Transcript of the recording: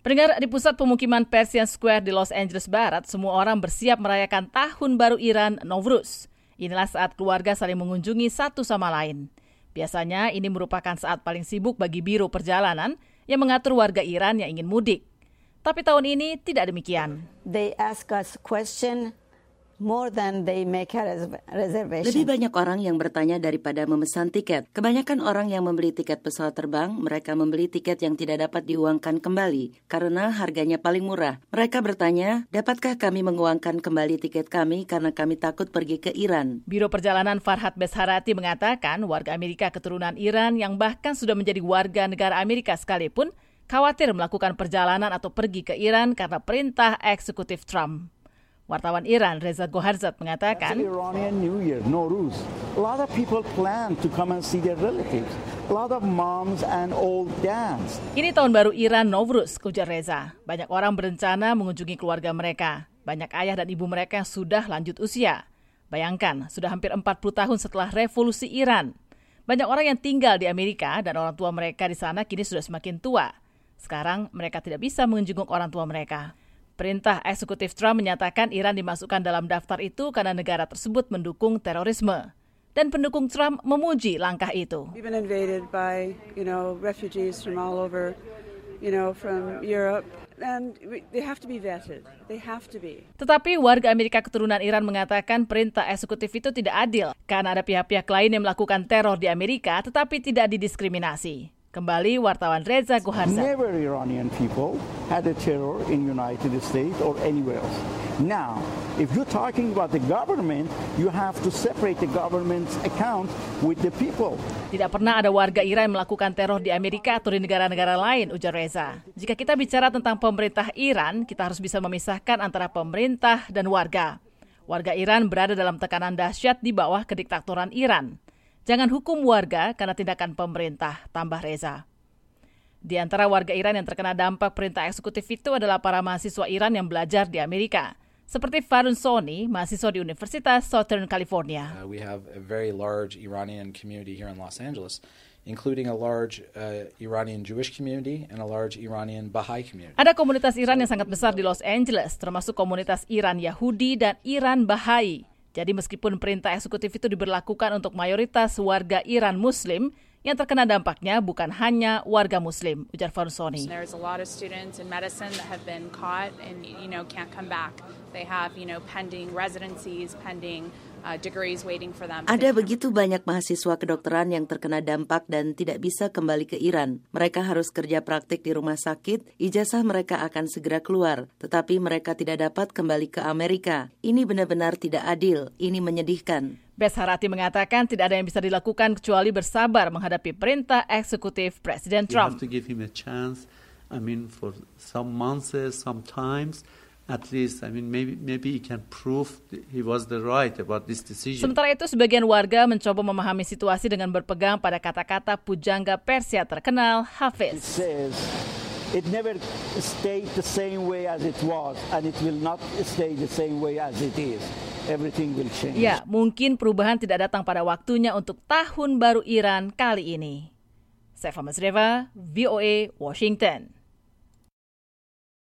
Pendengar, di pusat pemukiman Persian Square di Los Angeles Barat, semua orang bersiap merayakan Tahun Baru Iran, Nowruz. Inilah saat keluarga saling mengunjungi satu sama lain. Biasanya ini merupakan saat paling sibuk bagi biro perjalanan yang mengatur warga Iran yang ingin mudik. Tapi tahun ini tidak demikian. They ask us question more than they make a reservation. Lebih banyak orang yang bertanya daripada memesan tiket. Kebanyakan orang yang membeli tiket pesawat terbang, mereka membeli tiket yang tidak dapat diuangkan kembali karena harganya paling murah. Mereka bertanya, dapatkah kami menguangkan kembali tiket kami karena kami takut pergi ke Iran? Biro Perjalanan Farhad Besharati mengatakan warga Amerika keturunan Iran yang bahkan sudah menjadi warga negara Amerika sekalipun khawatir melakukan perjalanan atau pergi ke Iran karena perintah eksekutif Trump. Wartawan Iran Reza Goharzad mengatakan, Iranian New Year, Nowruz. A lot of people plan to come and see their relatives. A lot of moms and old dads. Ini tahun baru Iran Nowruz, ujar Reza. Banyak orang berencana mengunjungi keluarga mereka. Banyak ayah dan ibu mereka yang sudah lanjut usia. Bayangkan, sudah hampir 40 tahun setelah revolusi Iran. Banyak orang yang tinggal di Amerika dan orang tua mereka di sana kini sudah semakin tua. Sekarang mereka tidak bisa menjenguk orang tua mereka. Perintah eksekutif Trump menyatakan Iran dimasukkan dalam daftar itu karena negara tersebut mendukung terorisme. Dan pendukung Trump memuji langkah itu. We've been invaded by, refugees from all over, from Europe. And they have to be vetted. They have to be. Tetapi warga Amerika keturunan Iran mengatakan perintah eksekutif itu tidak adil karena ada pihak-pihak lain yang melakukan teror di Amerika tetapi tidak didiskriminasi. Kembali wartawan Reza Goharzad. Never Iranian people had a terror in United States or anywhere else. Now, if you're talking about the government, you have to separate the government's account with the people. Tidak pernah ada warga Iran yang melakukan teror di Amerika atau di negara-negara lain, ujar Reza. Jika kita bicara tentang pemerintah Iran, kita harus bisa memisahkan antara pemerintah dan warga. Warga Iran berada dalam tekanan dahsyat di bawah kediktatoran Iran. Jangan hukum warga karena tindakan pemerintah, tambah Reza. Di antara warga Iran yang terkena dampak perintah eksekutif itu adalah para mahasiswa Iran yang belajar di Amerika. Seperti Farun Soni, mahasiswa di Universitas Southern California. We have a very large Iranian community here in Los Angeles, including a large Iranian Jewish community and a large Iranian Baha'i community. Ada komunitas Iran yang sangat besar di Los Angeles, termasuk komunitas Iran Yahudi dan Iran Baha'i. Jadi meskipun perintah eksekutif itu diberlakukan untuk mayoritas warga Iran Muslim, yang terkena dampaknya bukan hanya warga Muslim, ujar Farsoni. There's a lot of students in medicine that have been caught and can't come back. They have pending residencies, pending degrees waiting for them. Ada begitu banyak mahasiswa kedokteran yang terkena dampak dan tidak bisa kembali ke Iran. Mereka harus kerja praktik di rumah sakit, ijazah mereka akan segera keluar, tetapi mereka tidak dapat kembali ke Amerika. Ini benar-benar tidak adil, ini menyedihkan. Besharati mengatakan tidak ada yang bisa dilakukan kecuali bersabar menghadapi perintah eksekutif Presiden Trump. You have to give him a chance. For some months, sometimes. At least, maybe he can prove he was the right about this decision. Sementara itu, sebagian warga mencoba memahami situasi dengan berpegang pada kata-kata pujangga Persia terkenal, Hafiz. It says, it never stayed the same way as it was, and it will not stay the same way as it is. Everything will change. Ya, mungkin perubahan tidak datang pada waktunya untuk Tahun Baru Iran kali ini. Saifa Masreva, VOA, Washington.